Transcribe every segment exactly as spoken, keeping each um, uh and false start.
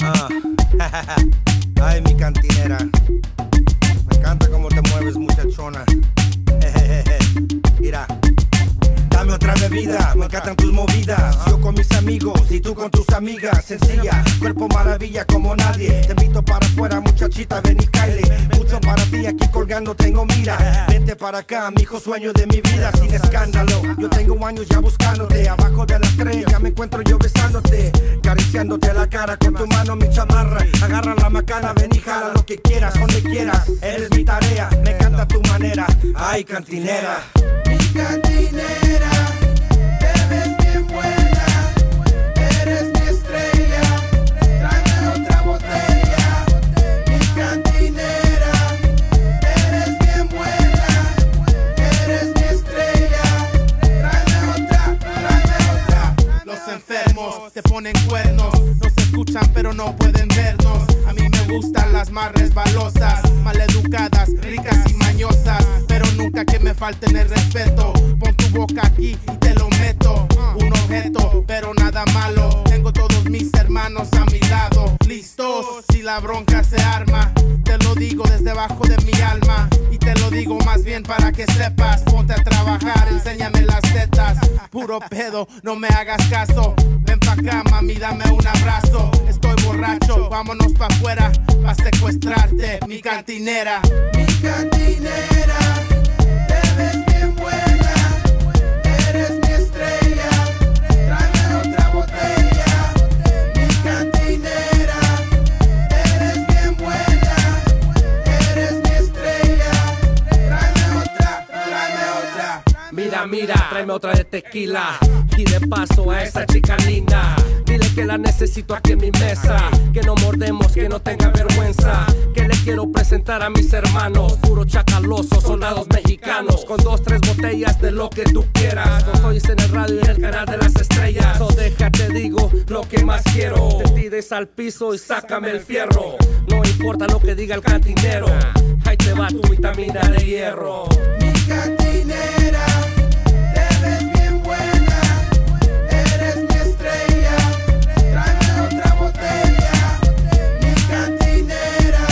Ah. Ay, mi cantinera. Me encanta cómo te mueves, muchachona. Mira. Dame otra bebida, me encantan tus movidas. Yo con mis amigos y tú con tus amigas. Sencilla, cuerpo maravilla como nadie. Te invito para afuera, muchachita, ven y caile. Mucho para ti, aquí colgando tengo mira. Vente para acá, mijo, sueño de mi vida, sin escándalo. Yo tengo años ya buscándote, abajo de la estrella me encuentro yo besándote, acariciándote la cara con tu mano, mi chamarra. Agarra la macana, ven y jala lo que quieras, donde quieras. Eres mi tarea, me encanta tu manera. Ay, cantinera. Mi cantinera, te ves bien buena, eres mi estrella, tráeme otra botella. Mi cantinera, eres bien buena, eres mi estrella, tráeme otra, tráeme otra. Los enfermos te ponen cuernos, no se escuchan pero no pueden vernos. A mí me gustan las más resbalosas, maleducadas, ricas y mañosas, pero nunca que me falten el respeto. Pon tu boca aquí y te lo meto. Un objeto, pero nada malo. Tengo todos mis hermanos a mi lado, listos si la bronca se arma. Te lo digo desde abajo de mi alma, y te lo digo más bien para que sepas. Ponte a trabajar, enséñame las tetas. Puro pedo, no me hagas caso. Ven pa' acá, mami, dame un abrazo. Estoy borracho, vámonos pa' afuera, pa' secuestrarte, mi cantinera. Mi cantinera, te ves bien buena, eres mi estrella, tráeme otra botella. Mi cantinera, eres bien buena, eres mi estrella, tráeme otra, tráeme otra. Mira, mira, tráeme otra de tequila. Y de paso a esa chica linda, dile que la necesito aquí en mi mesa. Que no mordemos, que no tenga vergüenza. Que le quiero presentar a mis hermanos, puro chacalosos, soldados mexicanos. Con dos, tres botellas de lo que tú quieras. Nos oyes en el radio y en el canal de las estrellas. So déjate digo lo que más quiero. Te tires al piso y sácame el fierro. No importa lo que diga el cantinero, ahí te va tu vitamina de hierro. Mi cantinera, te ves bien buena, eres mi estrella, tráeme otra botella. Mi cantinera,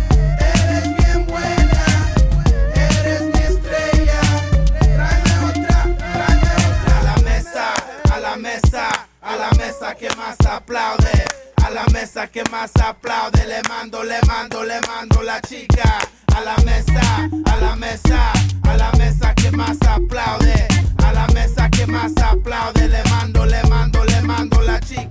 eres bien buena, eres mi estrella, tráeme otra, tráeme otra. A la mesa, a la mesa, a la mesa que más aplaude. A la mesa que más aplaude, le mando, le mando, le mando la chica. A la mesa, a la mesa, a la mesa que más aplaude. A la mesa que más aplaude, le mando, le mando, le mando la chica.